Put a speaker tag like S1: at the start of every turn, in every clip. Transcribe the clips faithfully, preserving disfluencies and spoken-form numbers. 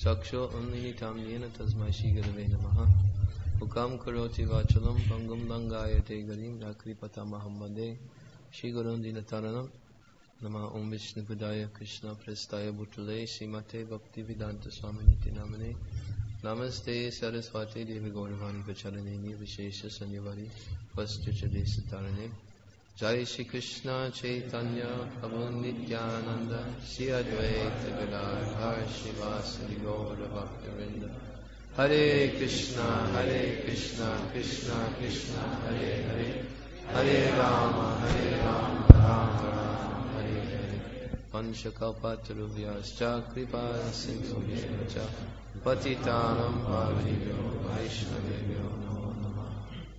S1: Chaksho unmilitam yena tasmai Shri Gurave Namaha. Ukam karoti vachalam pangum langayate garim rakripata mahammade Shri Gurun Dinataranam Nama Om Vishnu Padaya Krishna Prestaya Bhutale Srimate Bhaktivedanta Swaminiti Namane Namaste Saraswati Devi Gauravani Vacharaneni Vishesha Sanyavari Vastuchade Satarane Jai Shri Krishna Chaitanya Prabhu Nityananda Shri Advaita Gadadhar Srivasadi Gaura Bhaktavinda Hare Krishna Hare Krishna Krishna Krishna Hare Hare Hare Rama Hare Rama Rama Rama Hare Hare Panchakalpatarubhyascha Kripa Sindhubhyascha Patitanam Bhavibhyo Vaishnavibhyo Namo Namah.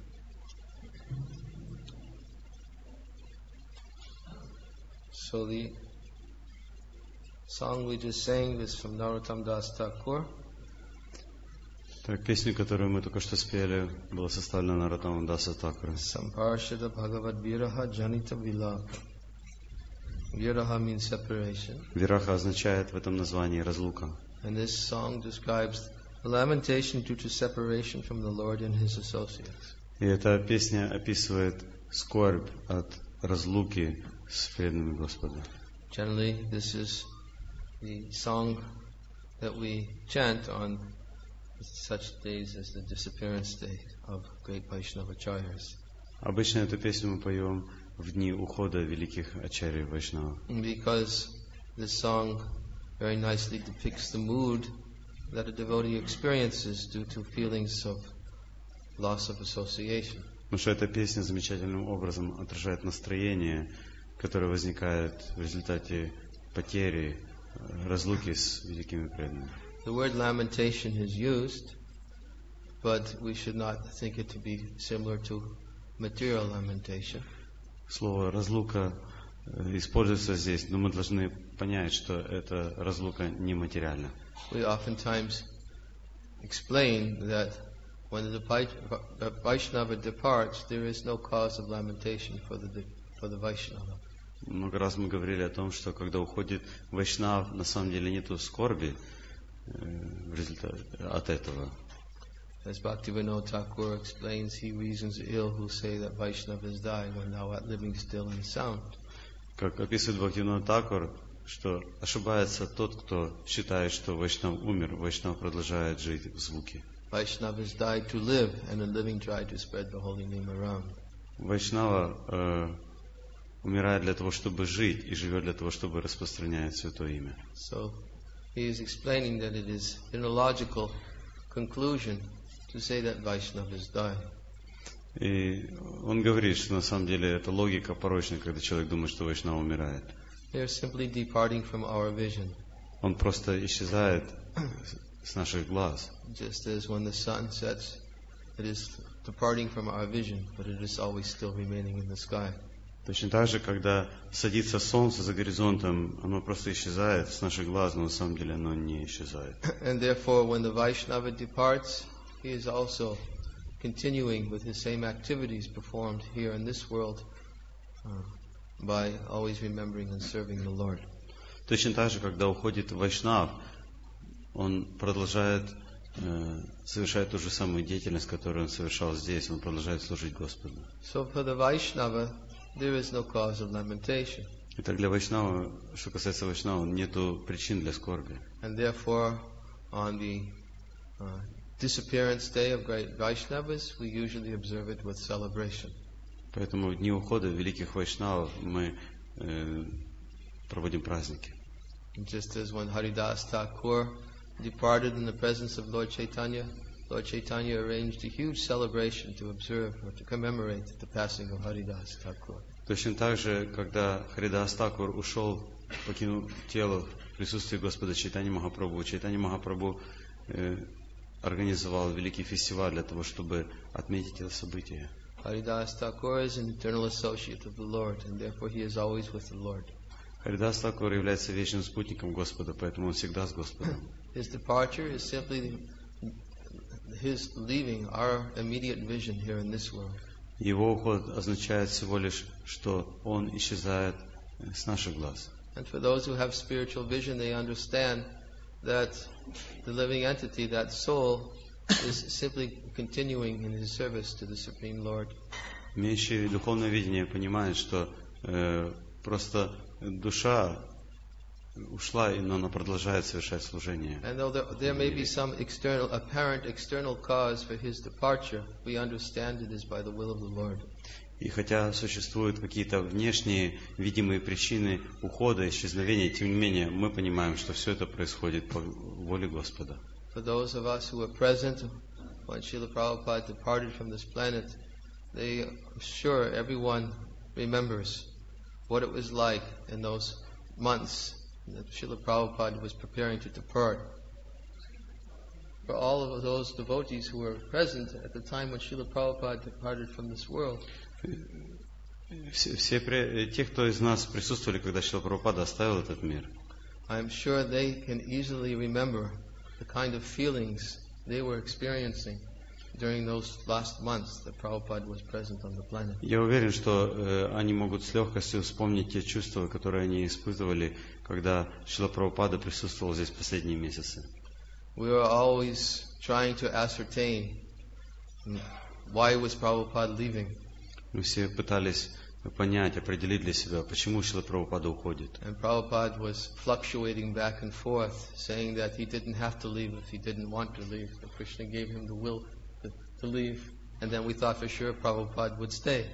S1: So the song we just sang was from Narottam Das Thakur.
S2: Так, песню, которую мы только что спели, была составлена Нароттамом Даса Тхакуром.
S1: Samparshada Bhagavad Viraha Janita Vilapa. Viraha means separation.
S2: Вираха означает в этом названии разлука.
S1: And this song describes the lamentation due to separation from the Lord and His associates.
S2: И эта песня описывает скорбь от разлуки с преданными Господа.
S1: Generally, this is the song that we chant on such days as the disappearance day of great Vaishnava Acharyas.
S2: Обычно эту песню мы поем в дни ухода великих ачарьев Вайшнава.
S1: Because this song very nicely depicts the mood that a devotee experiences due to feelings of loss of association.
S2: Потому что эта песня замечательным образом отражает настроение, которое возникает в результате потери, разлуки с великими преданными.
S1: The word lamentation is used, but we should not think it to be similar to material lamentation.
S2: Слово «разлука» используется здесь, но мы должны понять, что эта разлука нематериальна.
S1: We oftentimes explain that when the Vaishnava departs, there is no cause of lamentation for the for the Vaishnava.
S2: Много раз мы говорили о том, что когда уходит Вайшнав, на самом деле нету скорби в результате от этого.
S1: As Bhaktivinoda Thakur explains, he reasons ill who say that Vaishnavas die when thou art living still and sound.
S2: Как описывает Бхактивинода Thakura, что ошибается тот, кто считает, что Вайшнав умер, Вайшнав продолжает жить в звуке.
S1: Vaishnavas die to live, and the living try to spread the holy name around.
S2: Вайшнава э, умирает для того, чтобы жить, и живет для того, чтобы распространять святое имя.
S1: So he is explaining that it is an illogical conclusion to say that Vaishnavas die.
S2: И он говорит, что на самом деле это логика порочная, когда человек думает, что Вайшнав умирает.
S1: They are simply departing from our vision.
S2: Он просто исчезает с наших глаз.
S1: Just as when the sun sets, it is departing from our vision, but it is always still remaining in the sky.
S2: Точно так же, когда садится солнце за горизонтом, оно просто исчезает с наших глаз, но на самом деле оно не исчезает.
S1: And therefore, when the Vaishnava departs, he is also continuing with his same activities performed here in this world uh, by always remembering and serving the Lord.
S2: Точно так же, когда уходит Вайшнав, он продолжает э, совершать ту же самую деятельность, которую он совершал здесь, он продолжает служить Господу.
S1: So for the Vaishnava, there is no cause of lamentation.
S2: Итак, для Вайшнава, что касается Вайшнава, нету причин для скорби.
S1: And therefore, on the uh, disappearance day of great Vaishnavas, we usually observe it with celebration.
S2: Поэтому в дни ухода великих Вайшнавов мы э, проводим праздники.
S1: Just as when Haridas Thakur departed in the presence of Lord Chaitanya, Lord Chaitanya arranged a huge celebration to observe or to commemorate the passing of Haridas Thakur.
S2: Точно так же, когда Харидас Такур ушел, покинул тело в присутствии Господа Чайтаньи Махапрабху, Чайтанья Махапрабху э, организовал великий фестиваль для того, чтобы отметить это событие.
S1: Haridas Thakur is an eternal associate of the Lord, and therefore he is always with the Lord.
S2: Харидас Такур является вечным спутником Господа, поэтому он всегда с Господом.
S1: His departure is simply his leaving our immediate vision here in this world.
S2: Его уход означает всего лишь, что он исчезает с наших глаз.
S1: And for those who have spiritual vision, they understand that the living entity, that soul, is simply continuing in his service to the Supreme Lord.
S2: Имеющий духовное видение понимает, что э, просто душа ушла, но она продолжает совершать служение.
S1: And though there, there may be some external, apparent external cause for his departure, we understand it is by the will of the Lord.
S2: И хотя существуют какие-то внешние видимые причины ухода, исчезновения, тем не менее мы понимаем, что все это происходит по воле Господа.
S1: For those of us who were present when Srila Prabhupada departed from this planet, they, I'm sure everyone remembers what it was like in those months that Srila Prabhupada was preparing to depart. For all of those devotees who were present at the time when Srila Prabhupada departed from this world,
S2: Все, все те, кто из нас присутствовали, когда Шрила Прабхупада оставил этот мир,
S1: I'm sure they can easily remember the kind of feelings they were experiencing during those last months that Prabhupada was present on the planet.
S2: Я уверен, что э, они могут с легкостью вспомнить те чувства, которые они испытывали, когда Шрила Прабхупада присутствовал здесь последние месяцы.
S1: We were always trying to ascertain why was Prabhupada leaving.
S2: Мы все пытались понять, определить для себя, почему Шрила Прабхупада уходит.
S1: And Prabhupada was fluctuating back and forth, saying that he didn't have to leave if he didn't want to leave. That Krishna gave him the will to, to leave, and then we thought for sure Prabhupada would stay.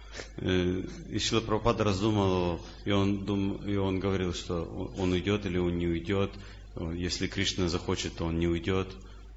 S2: И Шрила Прабхупада раздумывал, и он, дум, и он говорил, что он уйдет или он не уйдет. Если Кришна захочет, то он не уйдет.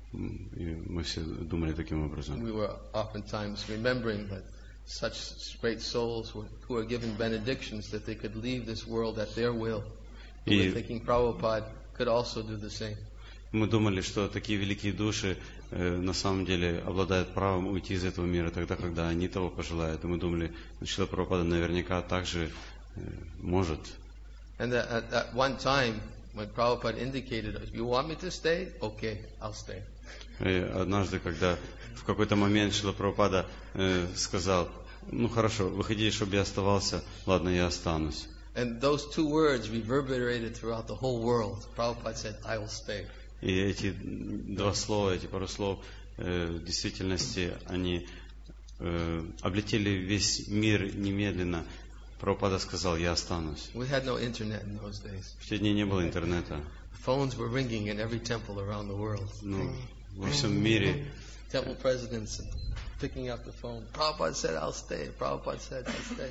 S2: И мы все думали таким образом.
S1: We were oftentimes remembering that such great souls who were given benedictions that they could leave this world at their will. We were thinking Prabhupada could also do the same.
S2: Мы думали, что такие великие души э, на самом деле обладают правом уйти из этого мира тогда, когда они того пожелают. И мы думали, что Шрила Прабхупада наверняка также э, может.
S1: And at, at, at one time, when Prabhupada indicated, if you want me to stay, okay, I'll stay.
S2: И однажды, когда в какой-то момент Шрила Прабхупада э, сказал, ну хорошо, выходи, чтобы я оставался, ладно, я останусь.
S1: And those two words reverberated throughout the whole world. Prabhupada said, I will stay.
S2: И эти два слова, эти пару слов, э, в действительности, они э, облетели весь мир немедленно. Прабхупада сказал, я останусь.
S1: We had no internet in those days.
S2: В те дни не было интернета.
S1: Phones were ringing in every temple around the world.
S2: Ну, во всем мире.
S1: Temple presidents picking up the phone. Prabhupada said, I'll stay. Prabhupada said, I'll stay.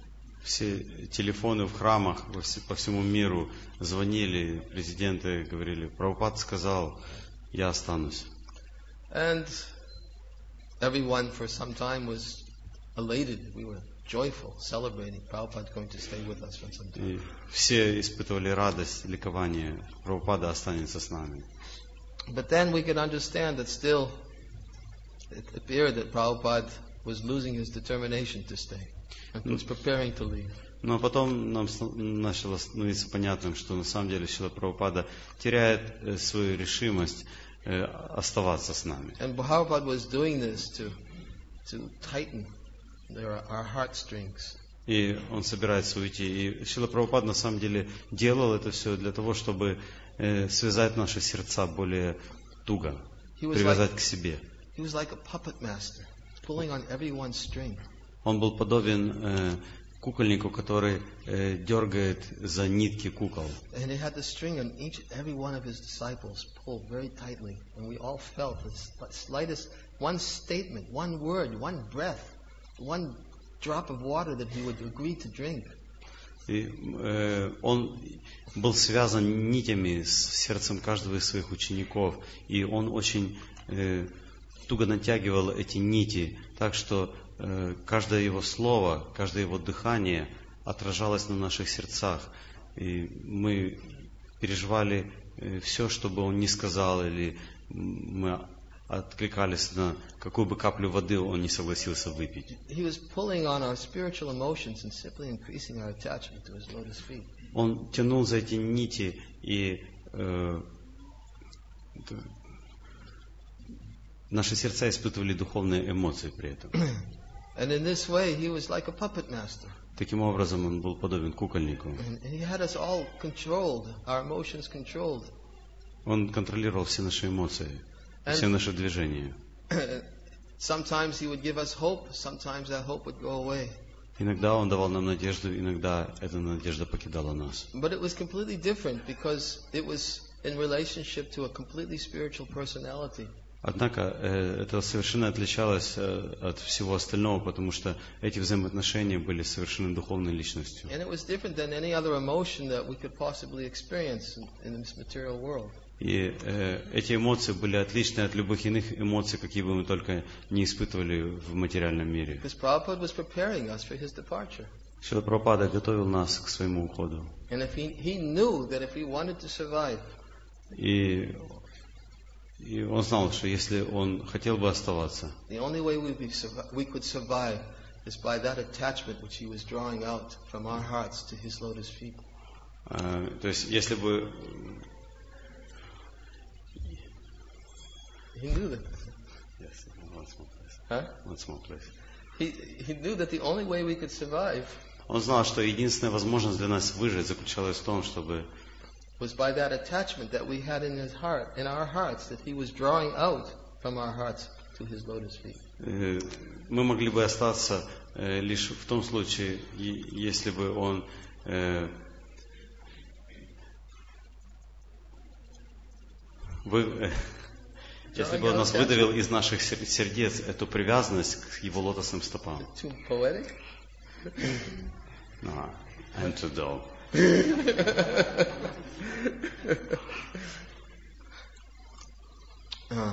S2: Все телефоны в храмах по всему миру звонили, президенты говорили, Прабхупада сказал, я останусь.
S1: And everyone for some time was elated. We were joyful, celebrating. Prabhupada going to stay with us for some time.
S2: И все испытывали радость, ликование. Прабхупада останется с нами.
S1: But then we could understand that still it appeared that Prabhupada was losing his determination to stay. And he was preparing to leave.
S2: Но потом нам начало становиться понятным, что на самом деле Шрила Прабхупада теряет свою решимость оставаться с нами.
S1: And Prabhupada was doing this to, to tighten their, our heartstrings.
S2: И он собирается уйти. И Шрила Прабхупада на самом деле делал это все для того, чтобы э, связать наши сердца более туго, привязать
S1: like,
S2: к себе.
S1: He was like a puppet master, pulling on everyone's string.
S2: Он был подобен э, кукольнику, который э, дергает за нитки кукол.
S1: And he had the string on each, every one of his disciples pulled very tightly, and we all felt the slightest one statement, one word, one breath, one drop of water that he would agree to drink.
S2: И э, он был связан нитями с сердцем каждого из своих учеников, и он очень э, туго натягивал эти нити, так что э, каждое его слово, каждое его дыхание отражалось на наших сердцах, и мы переживали э, все, что бы он ни сказал, или мы откликались на какую бы каплю воды он не согласился выпить. Он тянул за эти нити, и э, наши сердца испытывали духовные эмоции при этом.
S1: And in this way, he was like a puppet master.
S2: Таким образом, он был подобен кукольнику.
S1: And he had us all controlled, our emotions controlled.
S2: Он контролировал все наши эмоции, все наши движения.
S1: Sometimes he would give us hope, sometimes that hope would go away.
S2: Иногда Он давал нам надежду, иногда эта надежда покидала нас.
S1: But it was completely different because it was in relationship to a completely spiritual personality.
S2: Однако э, это совершенно отличалось э, от всего остального, потому что эти взаимоотношения были совершенно духовной личностью.
S1: And it was different than any other emotion that we could possibly experience in, in this material world.
S2: И э, эти эмоции были отличны от любых иных эмоций, какие бы мы только не испытывали в материальном мире.
S1: Because Prabhupada was preparing us for his departure.
S2: Шрила Прабхупада готовил нас к своему уходу.
S1: And if he, he knew that if we wanted to survive,
S2: И, и он знал, что если он хотел бы оставаться,
S1: the only way we, be, we could survive is by that attachment which he was drawing out from our hearts to his lotus feet.
S2: э, то есть если бы
S1: He knew that.
S2: Yes, one small place.
S1: Huh?
S2: One small place.
S1: He, he knew that the only way we could survive
S2: Он знал, что единственная возможность для нас выжить заключалась в том, чтобы
S1: was by that attachment that we had in his heart, in our hearts, that he was drawing out from our hearts to his lotus feet.
S2: э, мы могли бы остаться э, лишь в том случае, и- если бы он э, вы, э, если бы он нас выдавил из наших сер- сердец эту привязанность к его лотосным стопам.
S1: Too poetic?
S2: Ah, and to dull.
S1: Uh,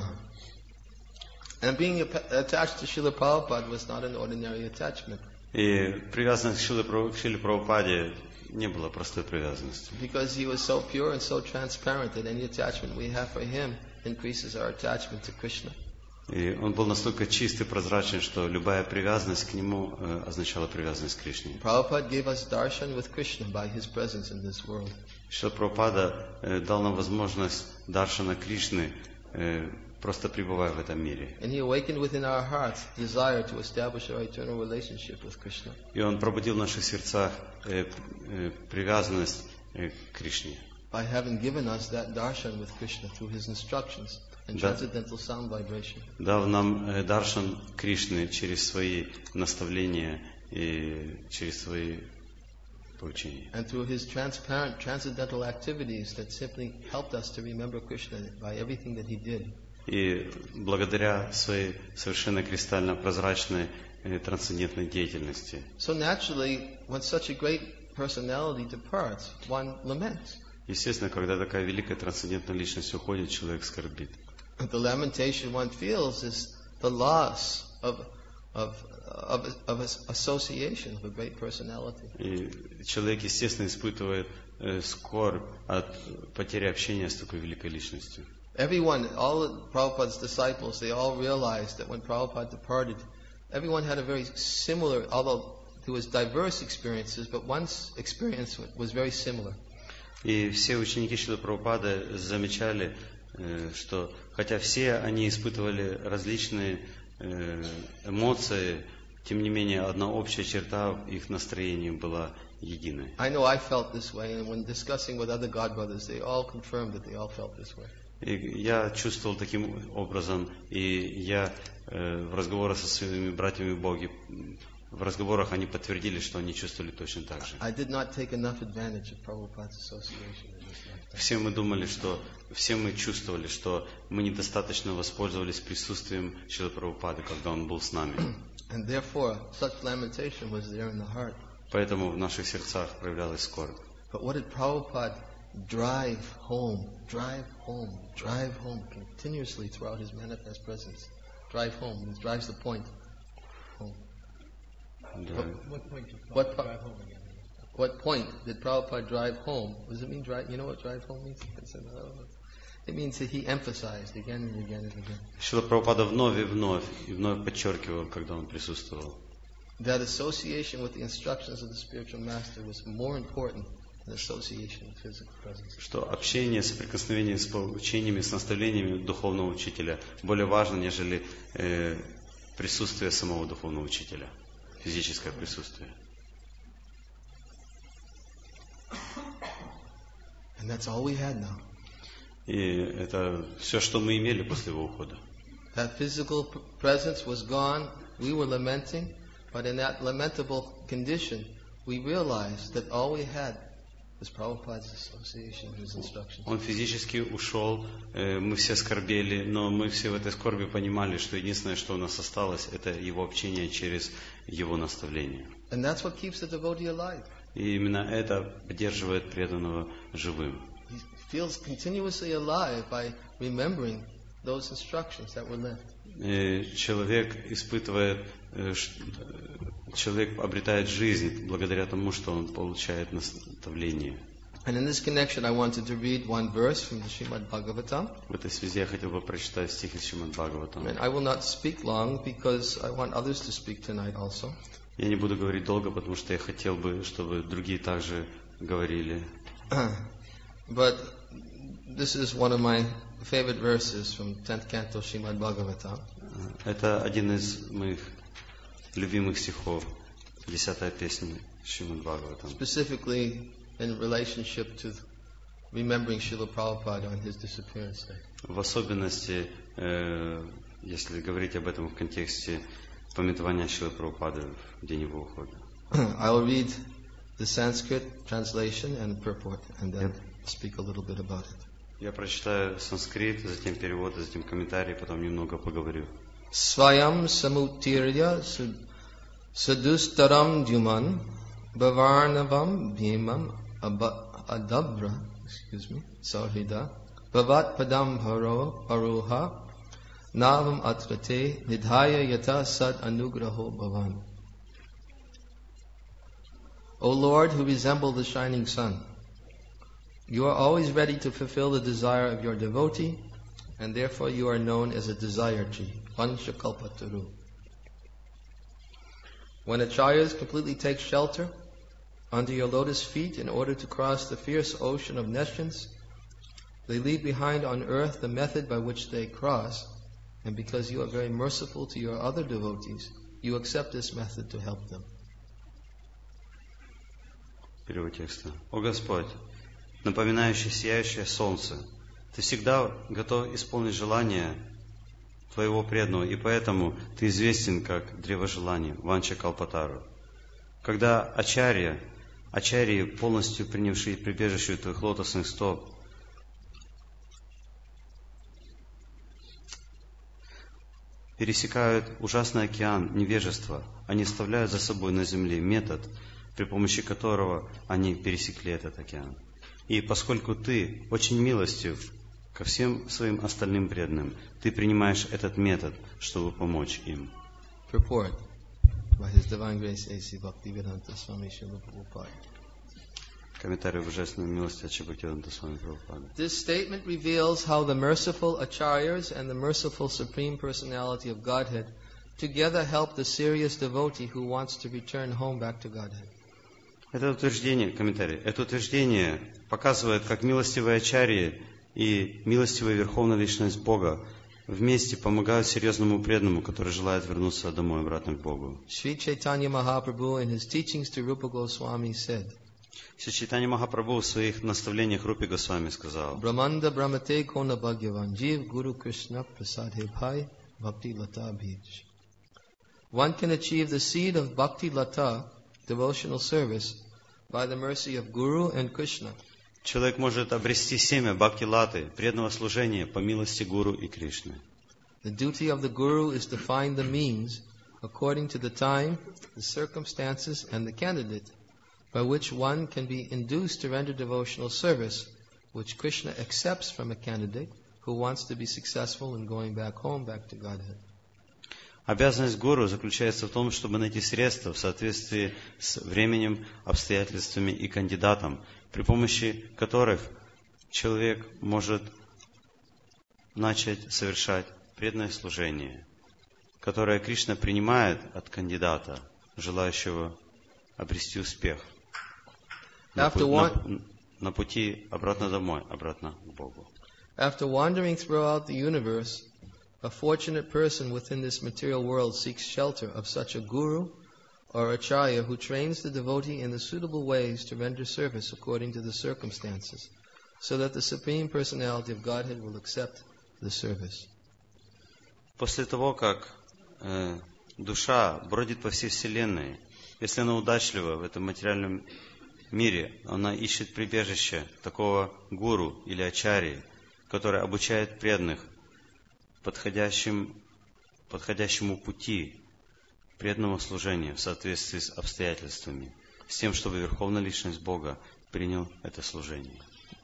S1: and being ap- attached to Srila Prabhupada was not an ordinary attachment.
S2: И привязанность к Шриле Прабhu- к Шриле Прабхупаде не была простой привязанностью.
S1: Because he was so pure and so transparent that any attachment we have for him increases our attachment to Krishna.
S2: И он был настолько чист и прозрачен, что любая привязанность к нему э, означала привязанность к Кришне.
S1: Prabhupada gave us darshan with Krishna by his presence in this world.
S2: Шрила Прабхупада э, дал нам возможность даршана Кришны, э, просто пребывая в этом мире.
S1: And he awakened within our hearts desire to establish our eternal relationship with Krishna.
S2: И он пробудил в наших сердцах э, э, привязанность э, к Кришне.
S1: By having given us that darshan with Krishna through his instructions and
S2: Да.
S1: transcendental sound vibration.
S2: Дав нам э, даршан Кришны через свои наставления и через свои поучения.
S1: And through his transparent transcendental activities that simply helped us to remember Krishna by everything that he did.
S2: И благодаря своей совершенно кристально прозрачной э, трансцендентной деятельности.
S1: So naturally, when such a great personality departs, one laments.
S2: Естественно, когда такая великая трансцендентная личность уходит, человек скорбит.
S1: The lamentation one feels is the loss of, of, of, of association with a great personality.
S2: И человек, естественно, испытывает э, скорбь от потери общения с такой великой личностью.
S1: Everyone, all of Prabhupada's disciples, they all realized that when Prabhupada departed, everyone had a very similar, although there was diverse experiences, but one's experience was very similar.
S2: И все ученики Шрилы Прабхупады замечали, э, что хотя все они испытывали различные э, эмоции, тем не менее одна общая черта в их настроении была единой.
S1: I know I felt this way, and when discussing with other godbrothers, they all confirmed that they all felt this way.
S2: И я чувствовал таким образом, и я э, в разговорах со своими братьями в Боге, в разговорах они подтвердили, что они чувствовали точно так же.
S1: I did not take enough advantage of Prabhupada's association in this lifetime.
S2: Все мы думали, что, все мы чувствовали, что мы недостаточно воспользовались присутствием Шрилы Прабхупады, когда он был с нами.
S1: And therefore, such lamentation was there in the heart.
S2: Поэтому в наших сердцах проявлялась скорбь.
S1: But what did Prabhupada drive home, drive home, drive home continuously throughout his manifest presence? Drive home, he drives the point home.
S2: Да.
S3: What point did
S1: What
S3: Prabhupada
S1: po-
S3: drive home again?
S1: What point did Prabhupada drive home? What does it mean drive? You know what drive home means? It's another one. It means that he emphasized again and again and again
S2: Шрила Прабхупада вновь и вновь, и вновь подчеркивал, когда он присутствовал,
S1: that association with the instructions of the spiritual master was more important than association with physical presence.
S2: что общение, соприкосновение с поучениями, с наставлениями духовного учителя более важно, нежели э, присутствие самого духовного учителя, физическое присутствие.
S1: And that's all we had now.
S2: И это все, что мы имели после его ухода.
S1: That physical p- presence was gone. We were lamenting, but in that lamentable condition, we realized that all we had was Prabhupada's association, his instructions.
S2: Он физически ушел, э, мы все скорбели, но мы все в этой скорби понимали, что единственное, что у нас осталось, это его общение через его наставления.
S1: And that's what keeps the devotee alive.
S2: И именно это поддерживает преданного живым.
S1: He feels continuously alive by remembering those instructions that were left.
S2: Э, Человек испытывает, э, ш- э, человек обретает жизнь благодаря тому, что он получает наставление.
S1: And in this connection, I wanted to read one verse from the Srimad Bhagavatam.
S2: В этой связи я хотел бы прочитать стих из Шримад Бхагаватам.
S1: And I will not speak long because I want others to speak tonight also.
S2: Я не буду говорить долго, потому что я хотел бы, чтобы другие также говорили.
S1: But this is one of my favorite verses from tenth canto Srimad Bhagavatam.
S2: Это один из моих любимых стихов, десятая песня Шримад Бхагаватам.
S1: Specifically in relationship to remembering Srila Prabhupada on his disappearance day.
S2: В особенности, э, если говорить об этом в контексте памятования Шрилы Прабхупады в день его ухода.
S1: I will read the Sanskrit translation and purport and then speak a little bit about it.
S2: Я прочитаю санскрит, затем перевод, затем комментарий, потом немного поговорю.
S1: Svayam samutirya sadustaram dyuman bhavarnavam bhimam adabra, excuse me, sarhida bhavat padam haro aruha navam atrate nidhaya yata sad anugraho bhavan. O Lord, who resemble the shining sun, you are always ready to fulfill the desire of your devotee, and therefore you are known as a desire tree, Vanshakalpataru. When acharyas completely take shelter under your lotus feet in order to cross the fierce ocean of nescience, they leave behind on earth the method by which they cross, and because you are very merciful to your other devotees, you accept this method to help them.
S2: Перевод текста. О Господь, напоминающий сияющее солнце, Ты всегда готов исполнить желание Твоего преданного, и поэтому Ты известен как древо желаний, Ванча Калпатару. Когда ачарья, ачарьи, полностью принявшие прибежище Твоих лотосных стоп, пересекают ужасный океан невежества, они оставляют за собой на земле метод, при помощи которого они пересекли этот океан. И поскольку Ты очень милостив ко всем своим остальным преданным, Ты принимаешь этот метод, чтобы помочь им.
S1: Purport by His Divine Grace A C Bhaktivedanta Swami Srila Prabhupada.
S2: Комментарий Божественной милости от Бхактивиданта Свами Прабхупады.
S1: This statement reveals how the merciful acharyas and the merciful Supreme Personality of Godhead together help the serious devotee who wants to return home back to Godhead.
S2: Это утверждение, комментарий, это утверждение показывает, как милостивые ачарьи и милостивая Верховная Личность Бога вместе помогают серьезному преданному, который желает вернуться домой обратно к Богу.
S1: Sri Chaitanya Mahaprabhu in his teachings to Rupa Goswami said,
S2: Шри Чайтанья Махапрабху в своих наставлениях Рупе Госвами сказал:
S1: Brahmanda Brahmate Kona Bhagyavan Jiv Guru Krishna Prasadhe Bhai Bhakti Lata Bij. One can achieve the seed of Bhakti Lata, devotional service, by the mercy of Guru and Krishna.
S2: Человек может обрести семя Бхакти-латы, преданного служения по милости Гуру и Кришны.
S1: The duty of the Guru is to find the means, according to the time, the circumstances, and the candidate, by which one can be induced to render devotional service, which Krishna accepts from a candidate who wants to be successful in going back home, back to Godhead.
S2: Обязанность гуру заключается в том, чтобы найти средства в соответствии с временем, обстоятельствами и кандидатом, при помощи которых человек может начать совершать преданное служение, которое Кришна принимает от кандидата, желающего обрести успех на, пу- на, на пути обратно домой, обратно к Богу.
S1: After wandering throughout the universe, a fortunate person within this material world seeks shelter of such a guru or acharya who trains the devotee in the suitable ways to render service according to the circumstances, so that the Supreme Personality of Godhead will accept the service.
S2: После того, как э, душа бродит по всей Вселенной, если она удачлива в этом материальном мире, она ищет прибежище такого гуру или ачарьи, который обучает преданных подходящим, подходящему пути преданного служения в соответствии с обстоятельствами, с тем, чтобы Верховная Личность Бога принял это служение.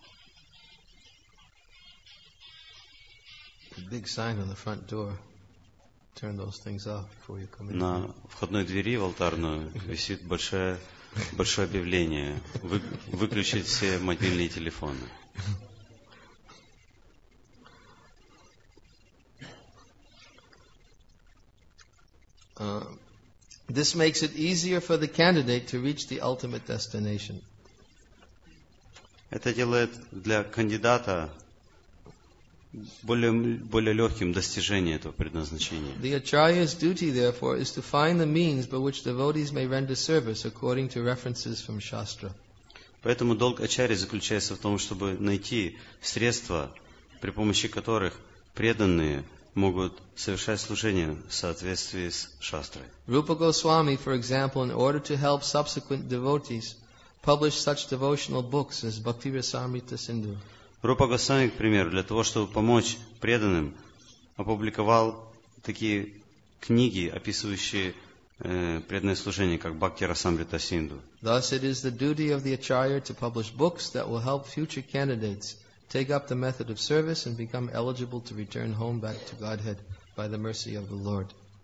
S1: Big sign on the front door. Turn those things off before you come in.
S2: На входной двери в алтарную висит большое, большое объявление: Вы, выключить все мобильные телефоны.
S1: Uh, this makes it easier for the candidate to reach the ultimate destination.
S2: Это делает для кандидата более, более легким достижение этого предназначения.
S1: The Acharya's duty, therefore, is to find the means by which devotees may render service according to references from Shastra.
S2: Поэтому долг ачарьи заключается в том, чтобы найти средства, при помощи которых преданные могут совершать служение в соответствии с шастрой.
S1: Rupa Goswami, for example, in order to help subsequent devotees, published such devotional books as Bhakti Rasamrita Sindhu.
S2: Рупа Госвами, к примеру, для того, чтобы помочь преданным, опубликовал такие книги, описывающие э, преданное служение, как Бхакти Расамрита Синду.
S1: Thus, it is the duty of the Acharya to publish books that will help future candidates take up the method of service and become eligible to return home back to Godhead by the mercy of the Lord.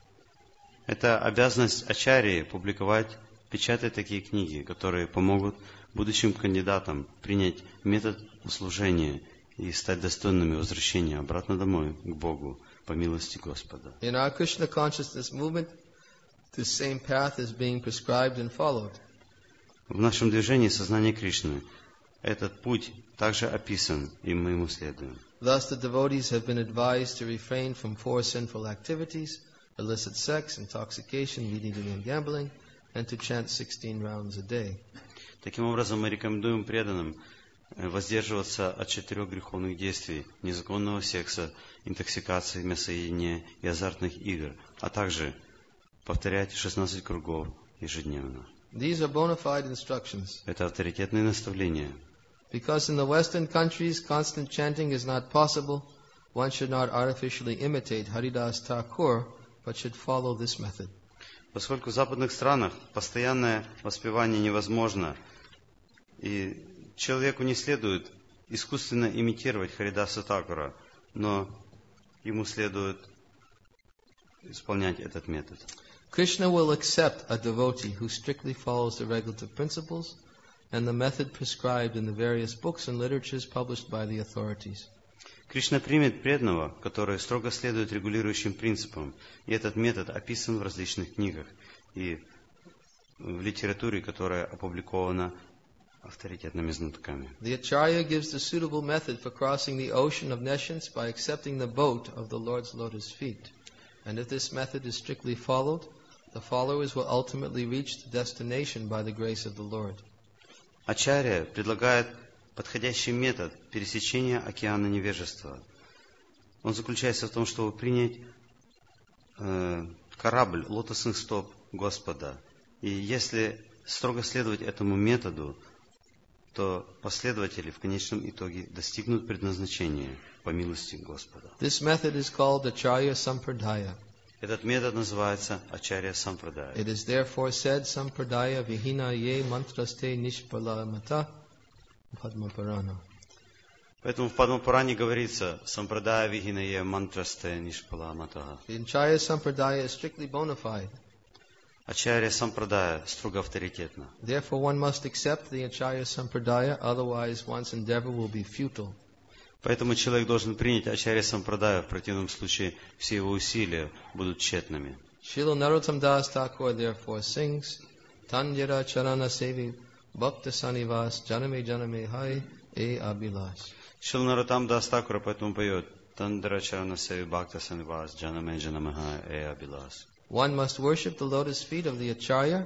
S2: Это обязанность ачарьи публиковать, печатать такие книги, которые помогут будущим кандидатам принять метод служения и стать достойными возвращения обратно домой, к Богу, по милости Господа.
S1: In our Krishna consciousness movement, this same path is being prescribed and followed.
S2: В нашем движении сознания Кришны этот путь также описан, и мы ему следуем.
S1: Thus, the devotees have been advised to refrain from four sinful activities: illicit sex, intoxication, eating and gambling, and to chant sixteen rounds a day.
S2: Таким образом, мы рекомендуем преданным воздерживаться от четырех греховных действий: незаконного секса, интоксикации, мясоедения и азартных игр, а также повторять шестнадцать кругов ежедневно.
S1: These are bona fide instructions.
S2: Это авторитетные наставления.
S1: Because in the Western countries constant chanting is not possible, one should not artificially imitate Haridas Thakur, but should follow this method.
S2: Поскольку в западных странах постоянное воспевание невозможно, и человеку не следует искусственно имитировать Харидаса Такура, но ему следует исполнять этот метод.
S1: Krishna will accept a devotee who strictly follows the regulative principles and the method prescribed in the various books and literatures published by the authorities.
S2: Кришна примет преданного, который строго следует регулирующим принципам, и этот метод описан в различных книгах и в литературе, которая опубликована авторитетными знатоками.
S1: The Acharya gives the suitable method for crossing the ocean of nescience by accepting the boat of the Lord's lotus feet. And if this method is strictly followed, the followers will ultimately reach the destination by the grace of the Lord.
S2: Ачарья предлагает подходящий метод пересечения океана невежества. Он заключается в том, чтобы принять э, корабль лотосных стоп Господа. И если строго следовать этому методу, то последователи в конечном итоге достигнут предназначения по милости Господа.
S1: This method is called Acharya Sampradaya.
S2: Этот метод называется Ачарья Сампрадая.
S1: It is therefore said, Sampradaya vihina ye mantraste nishpala mata Padma Purana.
S2: Поэтому в Падма-пуране говорится: Сампрадая вихинае мантрасте нишпала матаха.
S1: The Acharya Sampradaya is strictly bona fide.
S2: Ачарья Сампрадая строго авторитетна.
S1: Therefore one must accept the Acharya Sampradaya, otherwise one's endeavor will be futile.
S2: Поэтому человек должен принять Ачарья Сампрадая, в противном случае все его усилия будут тщетными.
S1: Srila Narottam Das Thakur therefore sings, Tanjara Charana Sevi Bhakta Sanivas Janame Janame Hai E Abhilash.
S2: Шрила Нароттам Дас Такур поэтому поет: Тандра Чарана Севи Бхакта Санивас Джанаме Джанамаха Э Абилас.
S1: One must worship the lotus feet of the Acharya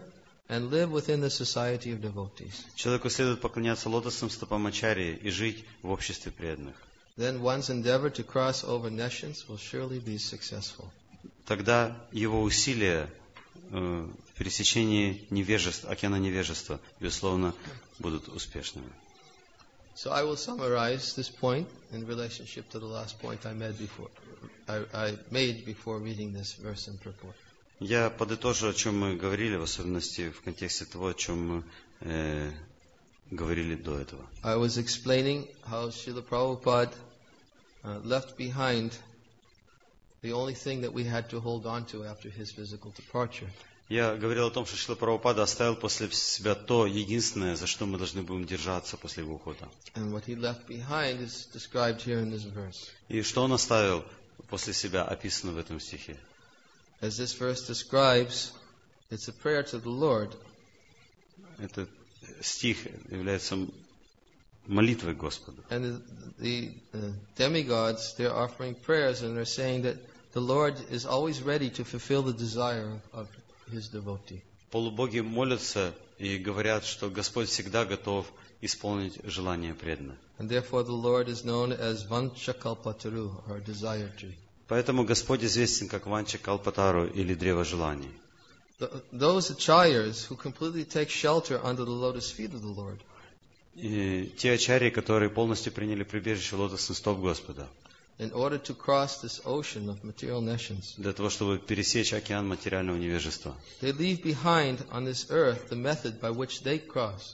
S1: and live within the society of devotees.
S2: Человеку следует поклоняться лотосным стопам Ачарьи и жить в обществе преданных.
S1: Then one's endeavor to cross over nescience will surely be successful.
S2: Тогда его усилия э, в пересечении невежества, океана невежества, безусловно, будут успешными.
S1: So I will summarize this point in relationship to the last point I made before. I, I made before reading this verse and purport.
S2: Я подытожу, о чем мы говорили, в особенности в контексте того, о чем мы э, говорили до этого.
S1: I was explaining how Srila Prabhupada uh, left behind the only thing that we had to hold on to after his physical departure.
S2: Я говорил о том, что Шрила Прабхупада оставил после себя то единственное, за что мы должны будем держаться после его ухода.
S1: And what he left behind is described here in this verse.
S2: И что он оставил после себя, описано в этом стихе.
S1: As this verse describes, it's a prayer to the Lord.
S2: Этот стих является молитвой Господу.
S1: And the, the demigods, they're offering prayers and they're saying that the Lord is always ready to fulfill the desire of His devotee.
S2: Полубоги молятся и говорят, что Господь всегда готов исполнить желания преданных.
S1: And therefore the Lord is known as Vanchakalpataru, or desire tree.
S2: Поэтому Господь известен как Ванча Калпатару или древо желаний.
S1: The, those acharyas who completely take shelter under the lotus feet of the Lord.
S2: И те ачарьи, которые полностью приняли прибежище в лотосный стоп Господа.
S1: In order to cross this ocean of material nescience,
S2: Для того, чтобы пересечь океан материального невежества.
S1: they leave behind on this earth the method by which they cross.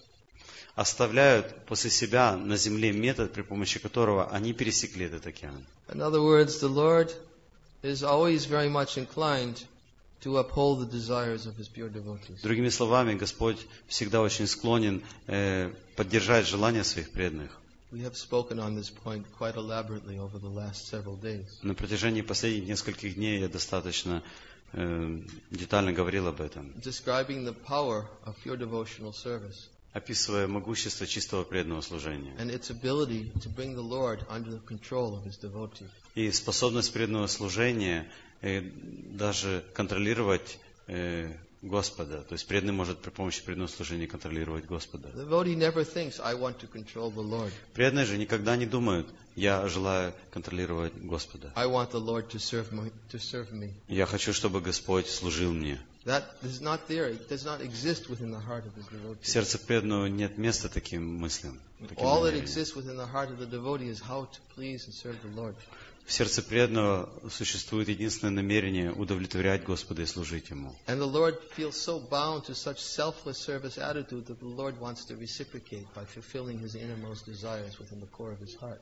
S2: Оставляют после себя на земле метод, при помощи которого они пересекли этот океан.
S1: In other words, the Lord is always very much inclined to uphold the desires of His pure devotees.
S2: Другими словами, Господь всегда очень склонен э, поддержать желания своих преданных.
S1: We have spoken on this point quite elaborately over the last several days.
S2: На протяжении последних нескольких дней я достаточно э, детально говорил об этом,
S1: Describing the power of pure devotional service
S2: описывая могущество чистого преданного служения
S1: and its ability to bring the Lord under the control of His devotee.
S2: и способность преданного служения э, даже контролировать э, Господа. То есть преданный может при помощи преданного служения контролировать Господа.
S1: The devotee never thinks, I want to control the Lord.
S2: Преданные же никогда не думают, я желаю контролировать Господа.
S1: I want the Lord to serve me. To serve me.
S2: Я хочу, чтобы Господь служил мне.
S1: That is not there. It does not exist within the heart of His devotee.
S2: В сердце преданного нет места таким мыслям. Таким
S1: All that
S2: намерениям.
S1: exists within the heart of the devotee is how to please and serve the Lord.
S2: В сердце преданного существует единственное намерение удовлетворять Господа и служить Ему.
S1: And the Lord feels so bound to such selfless service attitude that the Lord wants to reciprocate by fulfilling His innermost desires within the core of His heart.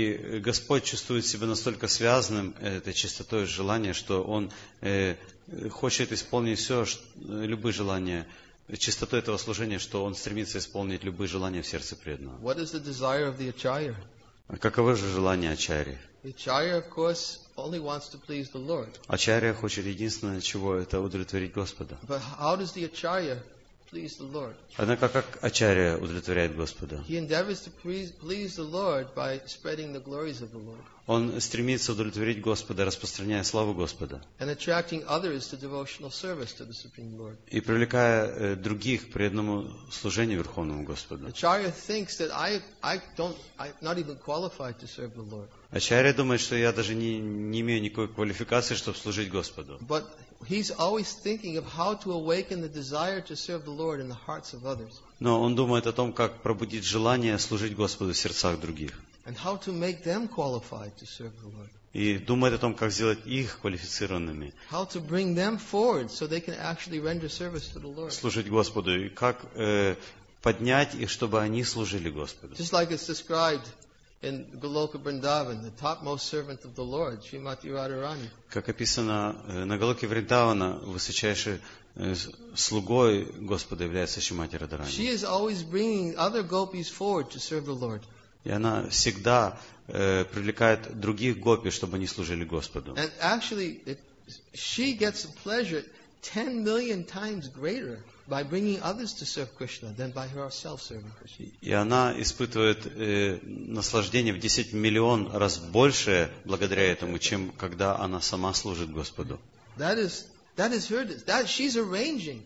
S2: И Господь чувствует себя настолько связанным этой чистотой желания, что Он э, хочет исполнить все, ш- любые желания, чистотой этого служения, что Он стремится исполнить любые желания в сердце преданного.
S1: What is the desire of the acharya?
S2: А каковы же желания Ачарьи?
S1: The acharya, of course, only wants to please the Lord.
S2: Ачарья хочет единственное, чего это удовлетворить Господа.
S1: But how does the acharya please the Lord?
S2: Однако как Ачарья удовлетворяет Господа?
S1: He endeavors to please, please the Lord by spreading the glories of the Lord
S2: Он стремится удовлетворить Господа, распространяя славу Господа
S1: and attracting others to devotional service to the Supreme Lord.
S2: и привлекая э, других к преданному служению Верховному Господу.
S1: Acharya thinks that I, I don't, I'm not even qualified to serve the Lord.
S2: Ачарья думает, что я даже не, не имею никакой квалификации, чтобы служить Господу.
S1: But he's always thinking of how to awaken the desire to serve the Lord in the hearts of others,
S2: Но он думает о том, как пробудить желание служить Господу в сердцах других.
S1: and how to make them qualified to serve the Lord.
S2: И думает о том, как сделать их квалифицированными,
S1: How to bring them forward so they can actually render service to the Lord.
S2: служить Господу, и как э, поднять их, чтобы они служили Господу.
S1: Just like it's described in Goloka Vrindavan, the topmost servant of the Lord, Srimati Radharani.
S2: Как описано э, на Галоке Вриндавана, высочайший э, слугой Господа является Шримати
S1: She
S2: Радхарани.
S1: is always bringing other gopis forward to serve the Lord.
S2: И она всегда э, привлекает других гопи, чтобы они служили Господу.
S1: And actually, it, she gets a pleasure ten million times greater by bringing others to serve Krishna than by herself serving Krishna.
S2: И она испытывает э, наслаждение в десять миллион раз больше благодаря этому, чем когда она сама служит Господу.
S1: That is, that is her, that she's arranging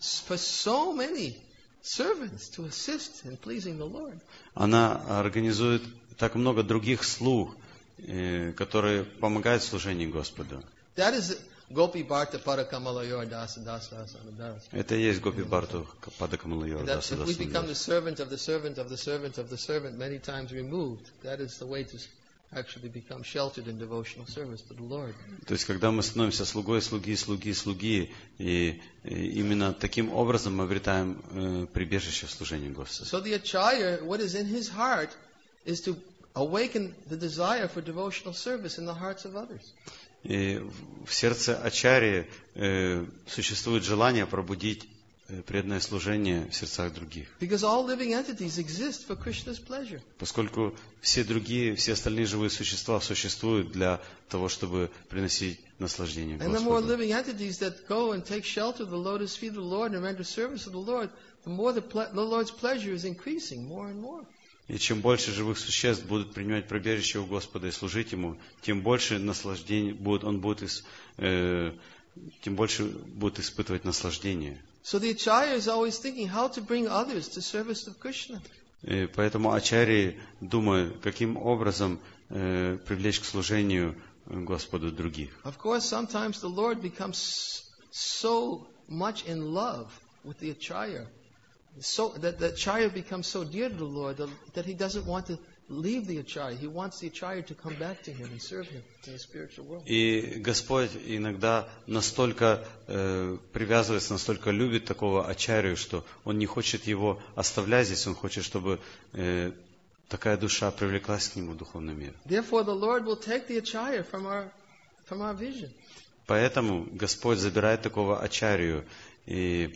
S1: for so many servants to assist in pleasing the Lord.
S2: Она организует так много других слуг, э, которые помогают в служении Господу.
S1: That is Gopi Bharta Padakamalayur Dasa Dasa Dasa Dasa.
S2: Это и есть Гопи Бхарту Падакамалайор
S1: That
S2: Даса
S1: if we become the
S2: Даса.
S1: servant of the servant of the servant of the servant many times removed, that is the way to actually become sheltered in devotional service to the Lord.
S2: То есть, когда мы становимся слугой, слуги, слуги, слуги, и, и именно таким образом мы обретаем э, прибежище в служении Господу.
S1: So the Acharya, what is in his heart, is to awaken the desire for devotional service in the hearts of others.
S2: И в сердце Ачарьи э, существует желание пробудить э, преданное служение в сердцах других.
S1: Because all living entities exist for Krishna's pleasure.
S2: Поскольку все другие, все остальные живые существа существуют для того, чтобы приносить наслаждение
S1: And the more
S2: Господу.
S1: living entities that go and take shelter of the lotus feet of the Lord and render service to the Lord, the more the, ple- the Lord's pleasure is increasing more and more.
S2: И чем больше живых существ будут принимать прибежище у Господа и служить Ему, тем больше наслаждений будет, он будет, ис- э, тем больше будет испытывать наслаждение.
S1: So the Acharya is always thinking how to bring others to service of Krishna.
S2: И поэтому Ачарьи думают, каким образом э, привлечь к служению Господу других.
S1: Of course, sometimes the Lord becomes so much in love with the Acharya, so that the Acharya becomes so dear to the Lord that, that he doesn't want to leave the Acharya. He wants the Acharya to come back to him and serve him in the spiritual world.
S2: И Господь иногда настолько э, привязывается, настолько любит такого Ачарью, что Он не хочет его оставлять здесь, Он хочет, чтобы э, такая душа привлеклась к Нему в духовный мир.
S1: Therefore, the Lord will take the Acharya from our, from our vision.
S2: Поэтому Господь забирает такого Ачарью, и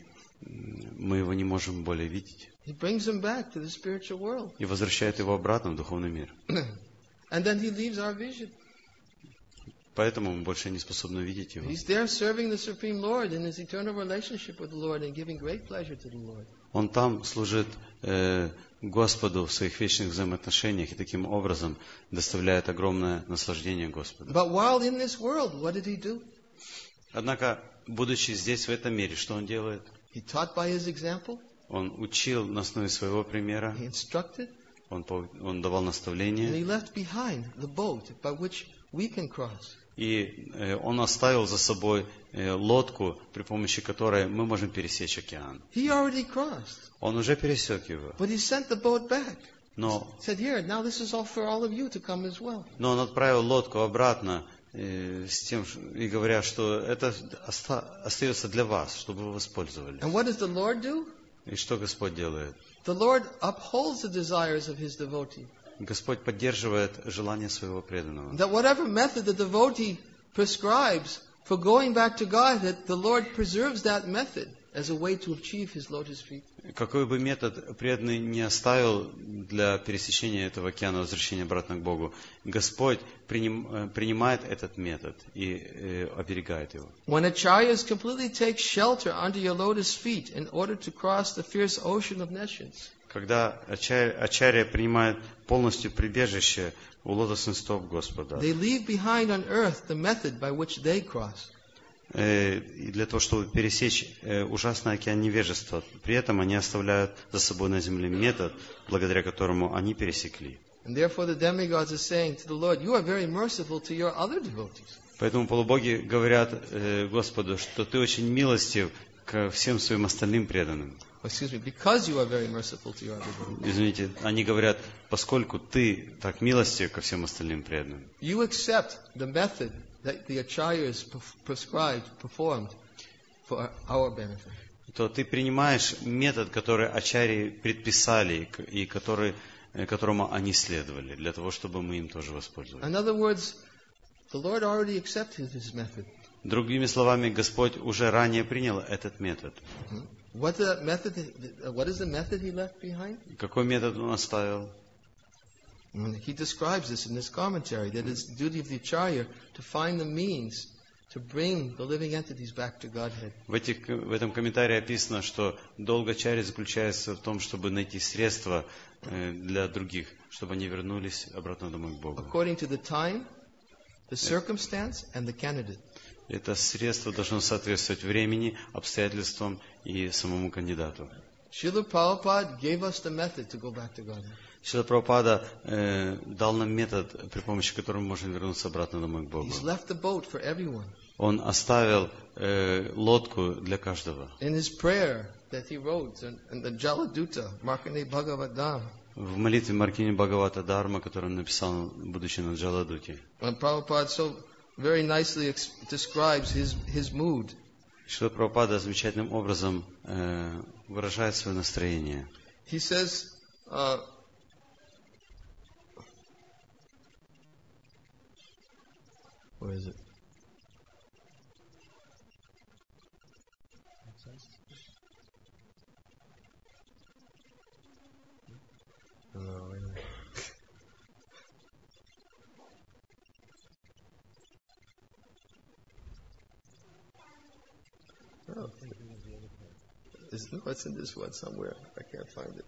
S2: мы его не можем более видеть.
S1: He brings him back to the spiritual world.
S2: И возвращает его обратно в духовный мир.
S1: And then he leaves our vision.
S2: Поэтому мы больше не способны видеть его.
S1: He's there serving the Supreme Lord in his eternal relationship with the Lord and giving great pleasure to the Lord.
S2: Он там служит э, Господу в своих вечных взаимоотношениях и таким образом доставляет огромное наслаждение Господу.
S1: But while in this world, what did he do?
S2: Однако, будучи здесь, в этом мире, что он делает?
S1: He taught by his example.
S2: Он учил на основе своего примера,
S1: He instructed.
S2: он, пов- он давал
S1: And
S2: наставления,
S1: he left behind the boat by which we can cross.
S2: и э, он оставил за собой э, лодку, при помощи которой мы можем пересечь океан.
S1: He already crossed.
S2: Он уже пересек его,
S1: But he sent the boat back.
S2: но,
S1: Said, here, now this is all for all of you to come as well.
S2: но он отправил лодку обратно э, с тем, ш- и говоря, что это оста- остается для вас, чтобы вы воспользовались.
S1: And what does the Lord do?
S2: И что Господь делает?
S1: The Lord upholds the desires of his devotee.
S2: Господь поддерживает желание своего преданного.
S1: That whatever method the devotee prescribes for going back to God, that the Lord preserves that method as a way to achieve his lotus feet.
S2: Какой бы метод преданный не оставил для пересечения этого океана, возвращения обратно к Богу, Господь приним- э, принимает этот метод и э, оберегает его.
S1: When acharyas completely take shelter under your lotus feet in order to cross the fierce ocean of nations,
S2: Когда ачарья, ачарья принимает полностью прибежище у лотосных стоп Господа,
S1: they leave behind on earth the method by which they cross.
S2: э, и для того, чтобы пересечь э, ужасный океан невежества, при этом они оставляют за собой на земле метод, благодаря которому они пересекли.
S1: And therefore the demigods are saying to the Lord, you are very merciful to your other devotees.
S2: Поэтому полубоги говорят э, Господу, что Ты очень милостив к всем своим остальным преданным.
S1: Or, excuse me, because you are very merciful to your other devotees.
S2: Извините, они говорят, поскольку Ты так милостив ко всем остальным преданным,
S1: You accept the method that the acharyas prescribed, performed for our benefit.
S2: то Ты принимаешь метод, который ачарьи предписали и который, э, которому они следовали, для того, чтобы мы им тоже воспользовались.
S1: In other words, the Lord already accepted his method.
S2: Другими словами, Господь уже ранее принял этот метод.
S1: What the method? What is the method he left behind?
S2: Какой метод Он оставил?
S1: He describes this in this commentary, that it's the duty of the acharya to find the means to bring the living entities back to Godhead.
S2: В, этих, в этом комментарии описано, что долг ачарьи заключается в том, чтобы найти средства э, для других, чтобы они вернулись обратно домой к Богу.
S1: According to the time, the circumstance, and the candidate.
S2: Это средство должно соответствовать времени, обстоятельствам и самому кандидату.
S1: Srila Prabhupada gave us the method to go back to Godhead.
S2: Шрила Прабхупада э, дал нам метод, при помощи которого мы можем вернуться обратно домой к Богу.
S1: He's left the boat for everyone.
S2: Он оставил э, лодку для каждого.
S1: In his prayer that he wrote in, in the Jaladuta, Markandeya Bhagavatam,
S2: В молитве Маркини Бхагавата Дharma, которую он написал, будучи на Джаладуте.
S1: when Prabhupada so very nicely ex- describes his, his mood.
S2: Шрила Прабхупада замечательным образом э, выражает свое настроение.
S1: He says, uh, where is it? No, wait a minute. Oh, it's, no, it's in this one somewhere. I can't find it.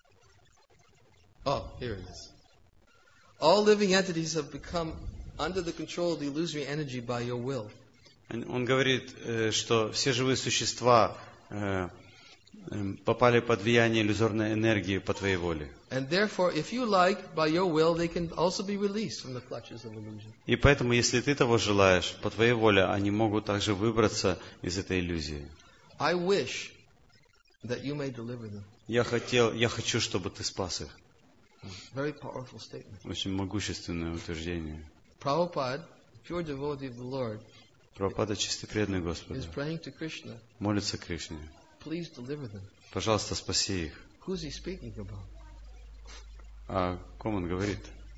S1: Oh, here it is. All living entities have become under the control of the illusory energy by your will.
S2: Он говорит, э, что все живые существа э, э, попали под влияние иллюзорной энергии по твоей воле.
S1: And therefore, if you like, by your will, they can also be released from the clutches of illusion.
S2: И поэтому, если ты того желаешь, по твоей воле, они могут также выбраться из этой иллюзии.
S1: I wish that you may deliver them.
S2: Я хотел, я хочу, чтобы ты спас их.
S1: Very powerful statement.
S2: Очень могущественное утверждение.
S1: Prabhupada, pure devotee of the Lord,
S2: Прабхупада, чистопреданный
S1: is
S2: Господу,
S1: praying to Krishna,
S2: молится Кришне.
S1: please deliver them.
S2: Пожалуйста, спаси их.
S1: Who's he speaking about?
S2: А о ком он говорит?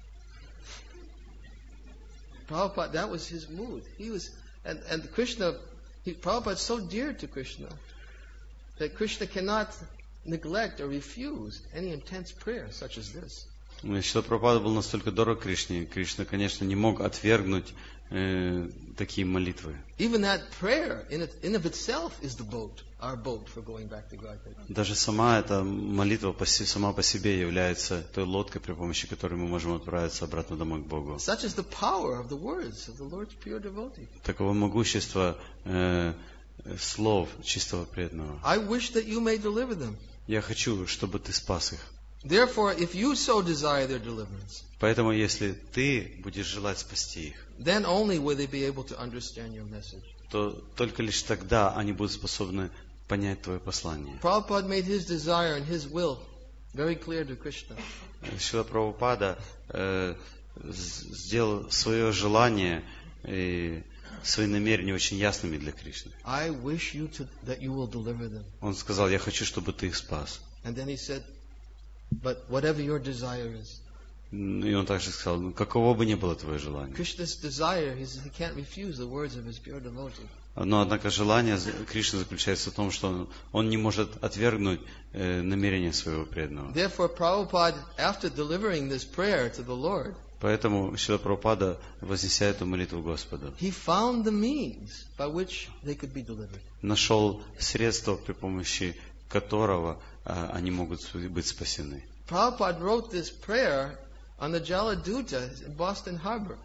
S1: Prabhupada, that was his mood. He was, and, and Krishna, he, Prabhupada is so dear to Krishna that Krishna cannot neglect or refuse any intense prayer such as this.
S2: Шрила Прабхупада был настолько дорог Кришне, Кришна, конечно, не мог отвергнуть э, такие молитвы.
S1: Even that prayer in, it, in of itself is the boat, our boat for going back to Godhead.
S2: Даже сама эта молитва по се- сама по себе является той лодкой, при помощи которой мы можем отправиться обратно домой к Богу.
S1: Such is the power of the words of the Lord's pure devotee.
S2: Таково могущество э, слов чистого преданного.
S1: I wish that you may deliver them.
S2: Я хочу, чтобы ты спас их.
S1: Therefore, if you so desire their deliverance,
S2: Поэтому, если ты будешь желать спасти их,
S1: then only will they be able to understand your message.
S2: то только лишь тогда они будут способны понять твое послание.
S1: Prabhupada made his desire and his will very clear to Krishna.
S2: Шрила Прабхупада э, сделал свое желание и свои намерения очень ясными для Кришны.
S1: I wish you to, that you will deliver them.
S2: Он сказал, я хочу, чтобы ты их спас.
S1: And then he said, but whatever your desire is.
S2: И он также сказал, ну, каково бы ни было твое желание.
S1: Krishna's desire, he says he can't refuse the words of his pure devotee.
S2: Но, однако, желание Кришны заключается в том, что он, он не может отвергнуть э, намерения своего преданного.
S1: Therefore, Prabhupada, after delivering this prayer to the Lord,
S2: Поэтому Шрила Прабхупада, вознеся эту молитву Господу,
S1: he found the means by which they could be delivered.
S2: нашел средство, при помощи которого э, они могут быть спасены.
S1: Prabhupada wrote this prayer on the Jaladuta in Boston Harbor.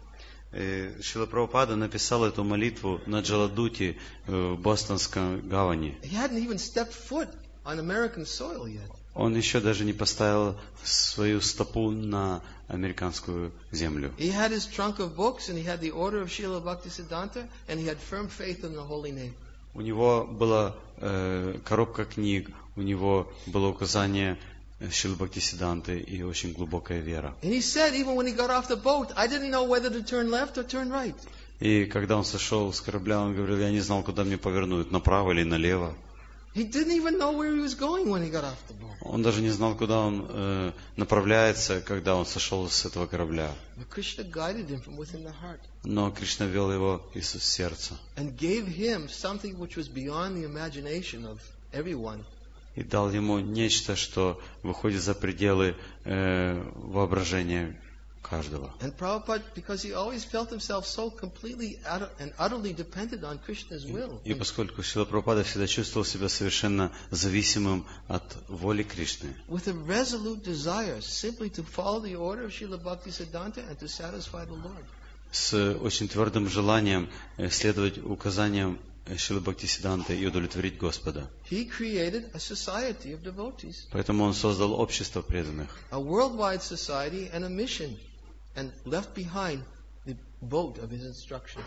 S2: Э, Шрила Прабхупада написал эту молитву на Джаладуте э, в Бостонской гавани.
S1: He hadn't even stepped foot on American soil yet.
S2: Он еще даже не поставил свою стопу на американскую землю.
S1: He had his trunk of books and he had the order of Srila Bhaktisiddhanta and he had firm faith in the holy name.
S2: У него была э, коробка книг, у него было указание Шрилы Бхактисиддханты и очень глубокая вера.
S1: And he said, even when he got off the boat, I didn't know whether to turn left or turn right.
S2: И когда он сошел с корабля, он говорил, я не знал, куда мне повернуть, направо или налево.
S1: He didn't even know where he was going when he got off the boat.
S2: Он даже не знал, куда он э, направляется, когда он сошел с этого корабля.
S1: But Krishna guided him from within the heart
S2: Но Кришна вел его из сердца
S1: and gave him something which was beyond the imagination of everyone.
S2: и дал ему нечто, что выходит за пределы э, воображения каждого.
S1: And Prabhupada, because he always felt himself so completely utter- and utterly dependent on Krishna's will,
S2: И поскольку Шрила Прабхупада всегда чувствовал себя совершенно зависимым от воли Кришны,
S1: with a resolute desire simply to follow the order of Srila Bhaktisiddhanta and to satisfy the Lord.
S2: с очень твердым желанием э, следовать указаниям Шрилы Бхактисиддханты и удовлетворить Господа.
S1: He created a society of devotees,
S2: Поэтому Он создал общество преданных,
S1: a worldwide society and a mission, and left behind the boat of his instructions.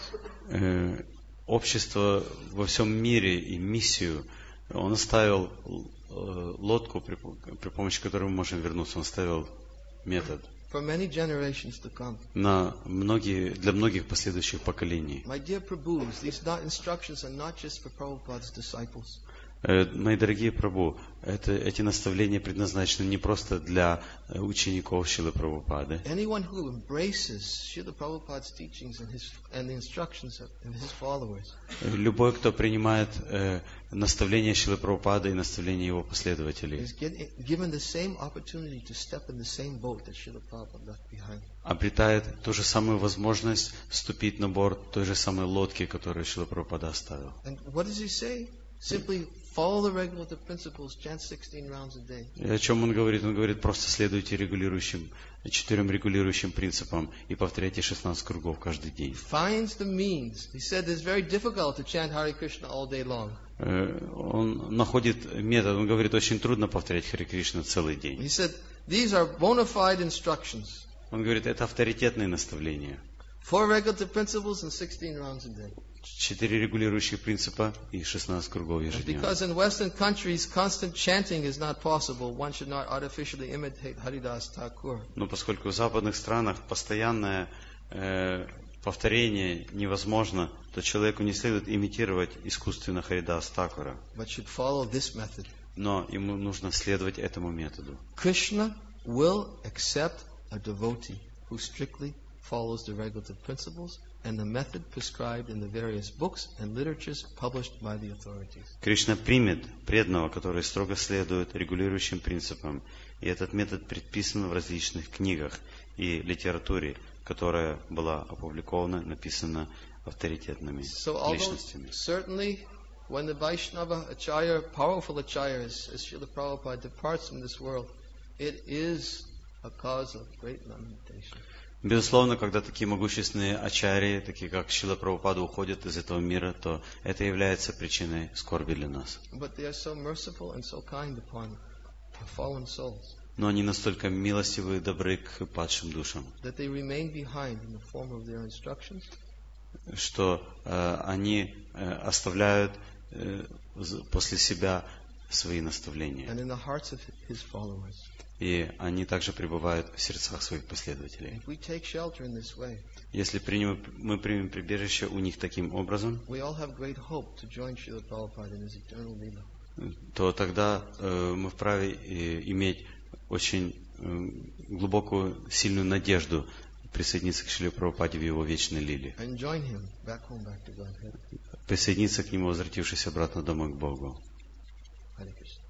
S2: э, общество во всем мире и миссию. Он оставил э, лодку, при, при помощи которой мы можем вернуться. Он оставил метод
S1: For many generations to come.
S2: на многие, для многих последующих поколений.
S1: My dear Prabhus, these not instructions are not just for Prabhupada's disciples.
S2: Э, Мои дорогие Прабху, это, эти наставления предназначены не просто для э, учеников Шрилы Прабхупады.
S1: Anyone who embraces Srila Prabhupada's teachings and, his, and the instructions of his followers
S2: Любой, кто принимает э, наставления Шрилы Прабхупады и наставления его последователей,
S1: is get, given the same opportunity to step in the same boat that Srila Prabhupada left behind.
S2: обретает ту же самую возможность вступить на борт той же самой лодки, которую Шрила Прабхупада оставил.
S1: And what does he say? Simply follow the regulative principles, chant sixteen rounds a day.
S2: И о чем он говорит? Он говорит, просто следуйте регулирующим, четырем регулирующим принципам и повторяйте шестнадцать кругов каждый день.
S1: Finds the means. He said it's very difficult to chant Hare Krishna all day long.
S2: Э, Он находит метод, он говорит, очень трудно повторять Харе Кришна целый день.
S1: He said these are bona fide instructions.
S2: Он говорит, это авторитетные наставления.
S1: Four regulative principles and sixteen rounds a day.
S2: Четыре регулирующих принципа и шестнадцать кругов ежедневно.
S1: Because in Western countries constant chanting is not possible, one should not artificially imitate Haridas Thakur.
S2: Но поскольку в западных странах постоянное э, повторение невозможно, то человеку не следует имитировать искусственно Харидас Такура.
S1: But should follow this method.
S2: Но ему нужно следовать этому методу.
S1: Krishna will accept a devotee who strictly follows the regulative principles and the method prescribed in the various books and literatures published by the authorities.
S2: Кришна примет преданного, который строго следует регулирующим принципам. И этот метод предписан в различных книгах и литературе, которая была опубликована, написана авторитетными
S1: So although
S2: личностями.
S1: certainly when the Vaishnava Acharya, powerful Acharya as, as Srila Prabhupada departs from this world, it is a cause of great lamentation.
S2: Безусловно, когда такие могущественные ачарьи, такие как Шрила Прабхупада, уходят из этого мира, то это является причиной скорби для нас.
S1: But they are so merciful and so kind upon fallen souls
S2: Но они настолько милостивы и добры к падшим душам,
S1: that they remain behind in the form of their instructions,
S2: что э, они э, оставляют э, после себя свои наставления.
S1: and in the hearts of his followers.
S2: И они также пребывают в сердцах своих последователей.
S1: If we take shelter in this way,
S2: Если примем, мы примем прибежище у них таким образом,
S1: we all have great hope to join Srila Prabhupada in his eternal lila.
S2: то тогда э, мы вправе э, иметь очень э, глубокую, сильную надежду присоединиться к Шриле Прабхупаде в его вечной лиле.
S1: And join him back home, back to Godhead.
S2: Присоединиться к нему, возвратившись обратно домой к Богу.
S1: Hare Krishna.